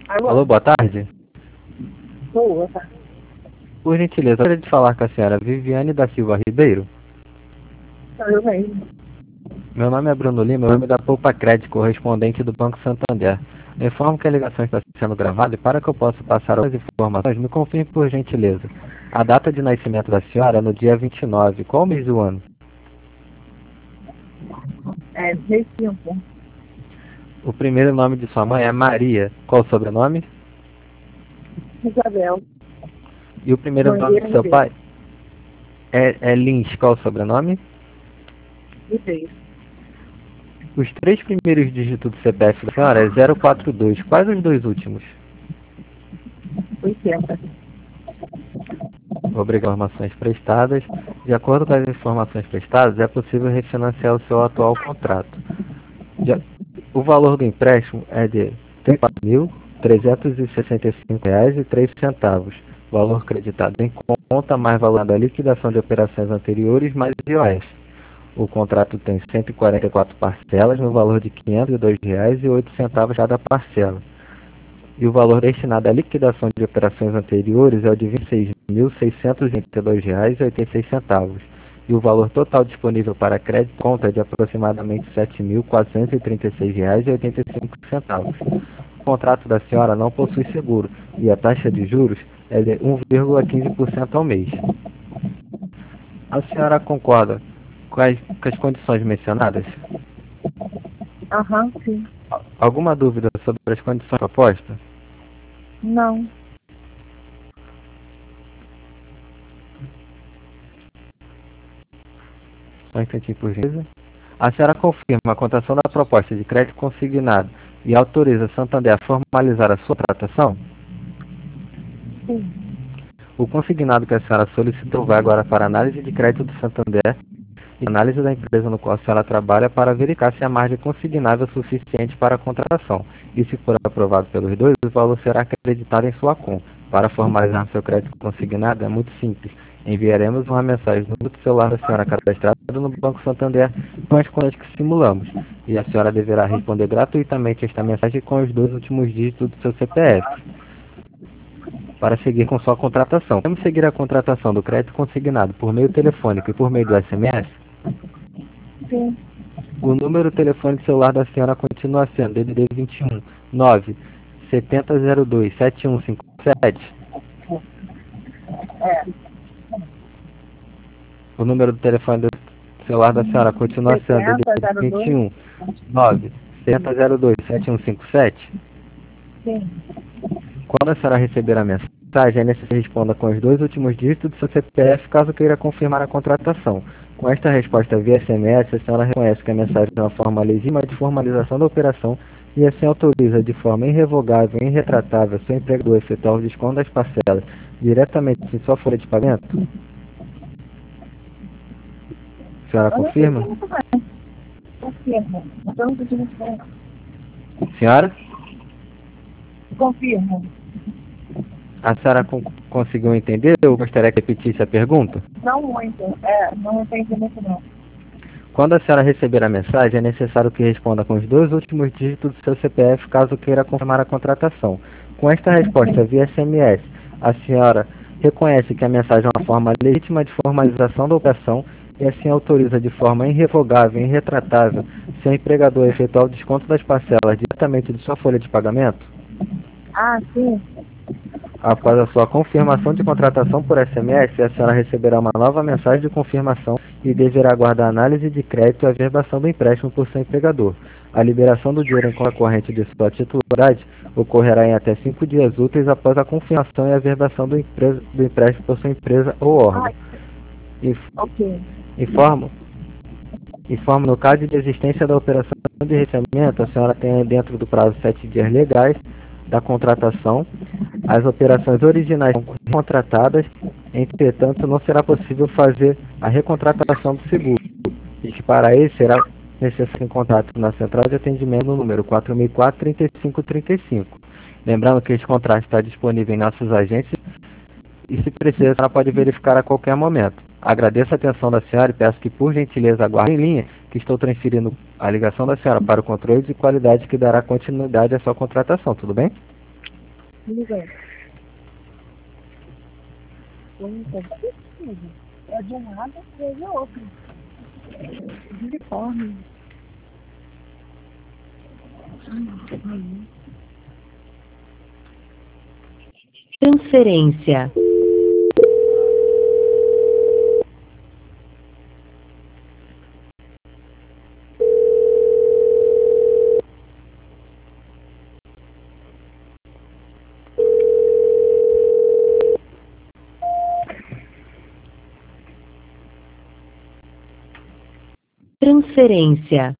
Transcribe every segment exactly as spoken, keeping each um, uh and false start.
Alô? Alô, boa tarde. Boa, tá. Por gentileza, eu gostaria de falar com a senhora Viviane da Silva Ribeiro. Sou eu mesmo. Meu nome é Bruno Lima, eu nome da Poupa Crédito, correspondente do Banco Santander. Eu informo que a ligação está sendo gravada e para que eu possa passar as informações, me confirme por gentileza. A data de nascimento da senhora é no dia vinte e nove. Qual mês do ano? É, mês cinco. O primeiro nome de sua mãe é Maria. Qual o sobrenome? Isabel. E o primeiro nome Mangueira de seu Ribeiro. pai? É, é Lins. Qual o sobrenome? Ribeiro. Os três primeiros dígitos do C P F da senhora é zero quatro dois. Quais os dois últimos? oitenta. Obrigado. Informações prestadas. De acordo com as informações prestadas, é possível refinanciar o seu atual contrato. De- O valor do empréstimo é de trinta e quatro mil trezentos e sessenta e cinco reais e três centavos. Valor creditado em conta mais valor da liquidação de operações anteriores mais I O S. O contrato tem cento e quarenta e quatro parcelas no valor de quinhentos e dois reais e oito centavos cada parcela. E o valor destinado à liquidação de operações anteriores é o de vinte e seis mil seiscentos e vinte e dois reais e oitenta e seis centavos. E o valor total disponível para crédito conta é de aproximadamente sete mil quatrocentos e trinta e seis reais e oitenta e cinco centavos. O contrato da senhora não possui seguro e a taxa de juros é de um vírgula quinze por cento ao mês. A senhora concorda com as, com as condições mencionadas? Aham, sim. Alguma dúvida sobre as condições propostas? Não. Só um instantinho, por gentileza. A senhora confirma a contação da proposta de crédito consignado e autoriza a Santander a formalizar a sua tratação? Sim. O consignado que a senhora solicitou vai agora para a análise de crédito do Santander e análise da empresa no qual a senhora trabalha para verificar se a margem consignável é suficiente para a contratação. E se for aprovado pelos dois, o valor será acreditado em sua conta. Para formalizar seu crédito consignado é muito simples. Enviaremos uma mensagem no número do celular da senhora cadastrado no Banco Santander com as contas que simulamos. E a senhora deverá responder gratuitamente esta mensagem com os dois últimos dígitos do seu C P F para seguir com sua contratação. Vamos seguir a contratação do crédito consignado por meio telefônico e por meio do S M S? Sim. O número do telefone celular da senhora continua sendo D D D vinte e um nove sete zero zero dois sete um cinco sete. É. O número do telefone do celular da senhora continua sendo D D D vinte e um nove sete zero dois sete um cinco sete. Sim. Quando a senhora receber a mensagem, é necessário que responda com os dois últimos dígitos do seu C P F caso queira confirmar a contratação. Com esta resposta via S M S, a senhora reconhece que a mensagem é uma forma legítima de formalização da operação e assim autoriza de forma irrevogável e irretratável seu empregador a efetuar o desconto das parcelas diretamente em sua folha de pagamento? A senhora confirma? Confirmo. Então, pedimos para... Senhora? Confirmo. A senhora con conseguiu entender? Eu gostaria que repetisse a pergunta. Não muito. É, não entendi muito não. Quando a senhora receber a mensagem, é necessário que responda com os dois últimos dígitos do seu C P F caso queira confirmar a contratação. Com esta resposta via S M S, a senhora reconhece que a mensagem é uma forma legítima de formalização da operação e assim autoriza de forma irrevogável e irretratável seu empregador a efetuar o desconto das parcelas diretamente de sua folha de pagamento? Ah, sim. Após a sua confirmação de contratação por S M S, a senhora receberá uma nova mensagem de confirmação e deverá aguardar a análise de crédito e a verbação do empréstimo por seu empregador. A liberação do dinheiro em conta corrente de sua titularidade ocorrerá em até cinco dias úteis após a confirmação e a verbação do, empresa, do empréstimo por sua empresa ou órgão. Inf Ok. informo, informo no caso de existência da operação de recebimento, a senhora tem dentro do prazo de sete dias legais da contratação. As operações originais são contratadas, entretanto, não será possível fazer a recontratação do seguro, e que para isso será necessário em contato na central de atendimento no número quatro mil e quatro, trinta e cinco trinta e cinco. Lembrando que esse contrato está disponível em nossos agentes e, se precisar, ela pode verificar a qualquer momento. Agradeço a atenção da senhora e peço que, por gentileza, aguarde em linha, que estou transferindo a ligação da senhora para o controle de qualidade que dará continuidade à sua contratação, tudo bem? Me ligou. É de um lado e é de outro. Uniforme. Transferência. Transferência.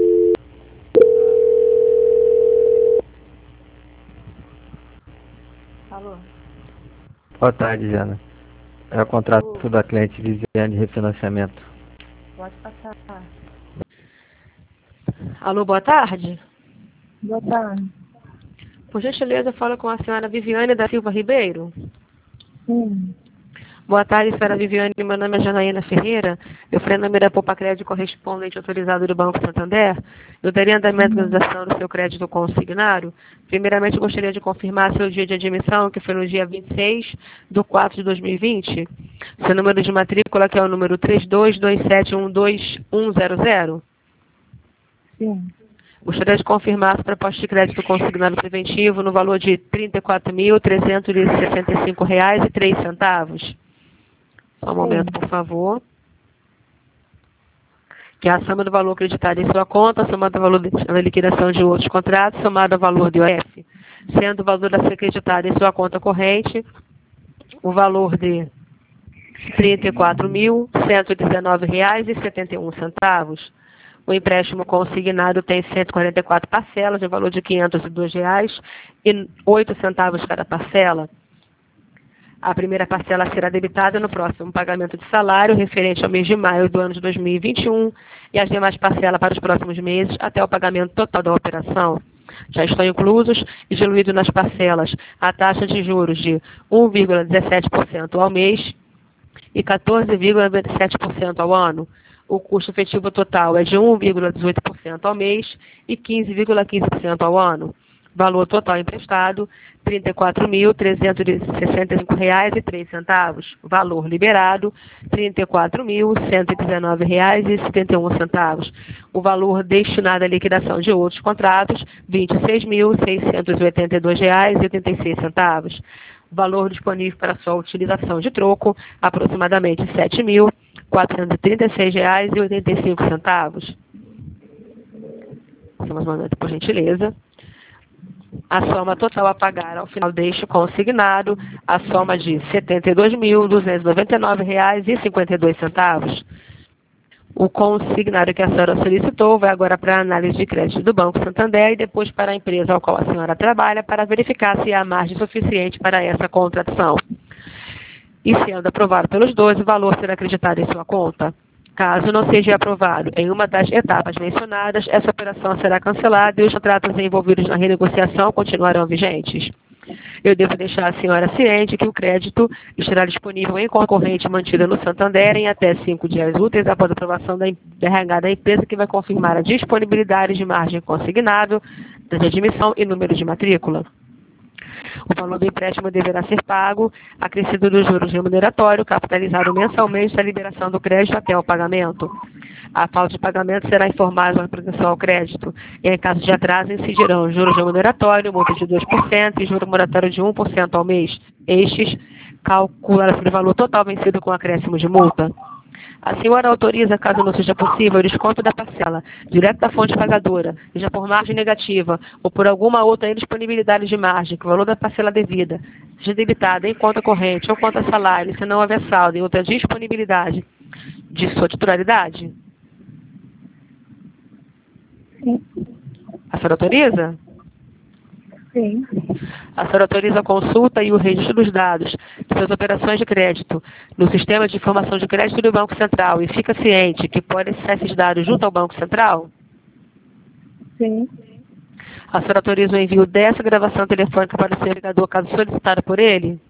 Alô? Boa tarde, Jana. É o contrato da cliente Viviane de refinanciamento. Pode passar. Alô, boa tarde. Boa tarde. Por gentileza, fala com a senhora Viviane da Silva Ribeiro. Sim. Boa tarde, senhora Viviane. Meu nome é Janaína Ferreira. Eu falei nome da Poupa Crédito correspondente autorizado do Banco Santander. Eu daria andamento à organização do seu crédito consignado. Primeiramente, gostaria de confirmar seu dia de admissão, que foi no dia vinte e seis de quatro de dois mil e vinte. Seu número de matrícula, que é o número três dois dois sete um dois um zero zero. Sim. Gostaria de confirmar a proposta de crédito consignado preventivo no valor de trinta e quatro mil trezentos e sessenta e cinco reais e três centavos. Só um momento, por favor. Que é a soma do valor acreditado em sua conta, somado ao valor da liquidação de outros contratos, somado ao valor do I O F, sendo o valor a ser acreditado em sua conta corrente o valor de trinta e quatro mil cento e dezenove reais e setenta e um centavos. O empréstimo consignado tem cento e quarenta e quatro parcelas, de valor de quinhentos e dois reais e oito centavos cada parcela. A primeira parcela será debitada no próximo pagamento de salário, referente ao mês de maio do ano de dois mil e vinte e um, e as demais parcelas para os próximos meses, até o pagamento total da operação. Já estão inclusos e diluídos nas parcelas a taxa de juros de um vírgula dezessete por cento ao mês e quatorze vírgula noventa e sete por cento ao ano. O custo efetivo total é de um vírgula dezoito por cento ao mês e quinze vírgula quinze por cento ao ano. Valor total emprestado, trinta e quatro mil trezentos e sessenta e cinco reais e três centavos. Valor liberado, trinta e quatro mil cento e dezenove reais e setenta e um centavos. O valor destinado à liquidação de outros contratos, vinte e seis mil seiscentos e oitenta e dois reais e oitenta e seis centavos. Valor disponível para sua utilização de troco, aproximadamente sete mil quatrocentos e trinta e seis reais e oitenta e cinco centavos. Mais um momento, por gentileza. A soma total a pagar ao final deste consignado, a soma de setenta e dois mil duzentos e noventa e nove reais e cinquenta e dois centavos. O consignado que a senhora solicitou vai agora para a análise de crédito do Banco Santander e depois para a empresa ao qual a senhora trabalha para verificar se há margem suficiente para essa contratação. E sendo aprovado pelos dois, o valor será acreditado em sua conta. Caso não seja aprovado em uma das etapas mencionadas, essa operação será cancelada e os contratos envolvidos na renegociação continuarão vigentes. Eu devo deixar a senhora ciente que o crédito estará disponível em conta corrente mantida no Santander em até cinco dias úteis após a aprovação da R H da empresa, que vai confirmar a disponibilidade de margem consignável, de admissão e número de matrícula. O valor do empréstimo deverá ser pago, acrescido dos juros remuneratório, capitalizado mensalmente da liberação do crédito até o pagamento. A falta de pagamento será informada à proteção ao crédito. E, em caso de atraso, incidirão juros remuneratório, multa de dois por cento e juro moratório de um por cento ao mês. Estes calculam sobre o valor total vencido com acréscimo de multa. A senhora autoriza, caso não seja possível, o desconto da parcela, direto da fonte pagadora, seja por margem negativa ou por alguma outra indisponibilidade de margem, que o valor da parcela devida seja debitada em conta corrente ou conta salário, se não houver saldo em outra disponibilidade de sua titularidade? Sim. A senhora autoriza? Sim. A senhora autoriza a consulta e o registro dos dados de suas operações de crédito no sistema de informação de crédito do Banco Central e fica ciente que pode acessar esses dados junto ao Banco Central? Sim. A senhora autoriza o envio dessa gravação telefônica para o seu empregador, caso solicitado por ele?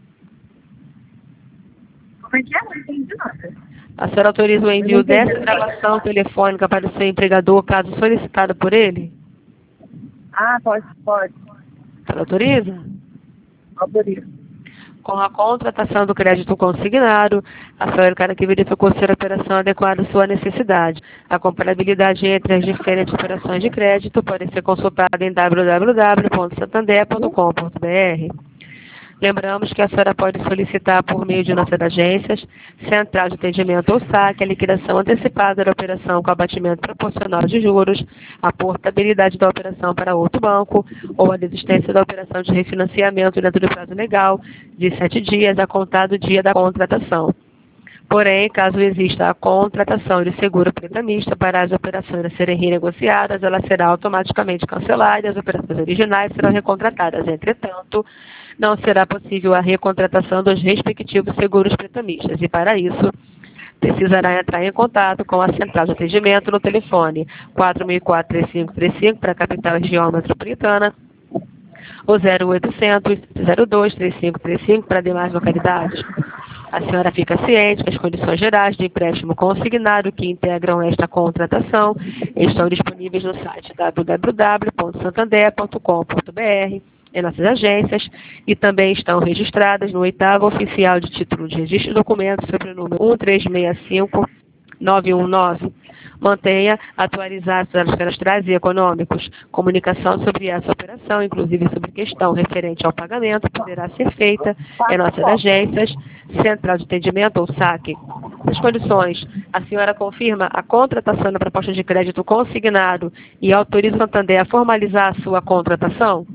Como é que é? Não entendi nada. A senhora autoriza o envio dessa gravação telefônica para o seu empregador, caso solicitado por ele? Ah, pode, pode. A senhora autoriza? Autorizo. Com a contratação do crédito consignado, a senhora cara que verificou se a operação adequada à sua necessidade. A comparabilidade entre as diferentes operações de crédito pode ser consultada em w w w ponto santander ponto com ponto b r. Lembramos que a senhora pode solicitar por meio de nossas agências, central de atendimento ou saque, a liquidação antecipada da operação com abatimento proporcional de juros, a portabilidade da operação para outro banco ou a desistência da operação de refinanciamento dentro do prazo legal de sete dias a contar do dia da contratação. Porém, caso exista a contratação de seguro pretamista para as operações a serem renegociadas, ela será automaticamente cancelada e as operações originais serão recontratadas. Entretanto, não será possível a recontratação dos respectivos seguros pretamistas e, para isso, precisará entrar em contato com a central de atendimento no telefone quatro mil e quatro, três cinco três cinco para a capital região metropolitana ou zero oitocentos, zero dois, três cinco três cinco para demais localidades. A senhora fica ciente que as condições gerais de empréstimo consignado que integram esta contratação estão disponíveis no site w w w ponto santander ponto com ponto b r, em nossas agências, e também estão registradas no oitavo oficial de título de registro de documentos sobre o número um três seis cinco nove um nove. Mantenha atualizados dados cadastrais e econômicos. Comunicação sobre essa operação, inclusive sobre questão referente ao pagamento, poderá ser feita em nossas agências, central de atendimento ou saque. Nas condições, a senhora confirma a contratação da proposta de crédito consignado e autoriza o Santander a formalizar a sua contratação?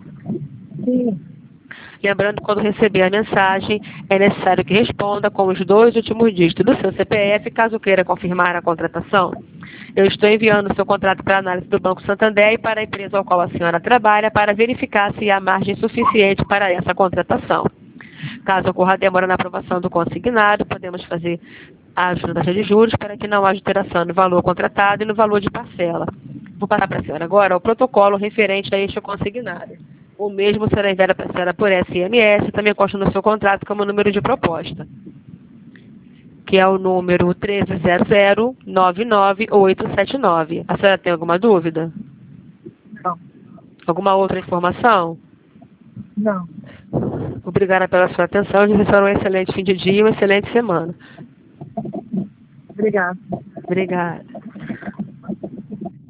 Sim. Lembrando, quando receber a mensagem, é necessário que responda com os dois últimos dígitos do seu C P F, caso queira confirmar a contratação. Eu estou enviando o seu contrato para análise do Banco Santander e para a empresa ao qual a senhora trabalha para verificar se há margem suficiente para essa contratação. Caso ocorra demora na aprovação do consignado, podemos fazer a ajuda da taxa de juros para que não haja alteração no valor contratado e no valor de parcela. Vou passar para a senhora agora o protocolo referente a este consignado. O mesmo será enviado para a senhora por S M S, também consta no seu contrato como número de proposta, que é o número um três zero zero, nove nove oito sete nove. A senhora tem alguma dúvida? Não. Alguma outra informação? Não. Obrigada pela sua atenção. Eu desejo um excelente fim de dia e uma excelente semana. Obrigada. Obrigada.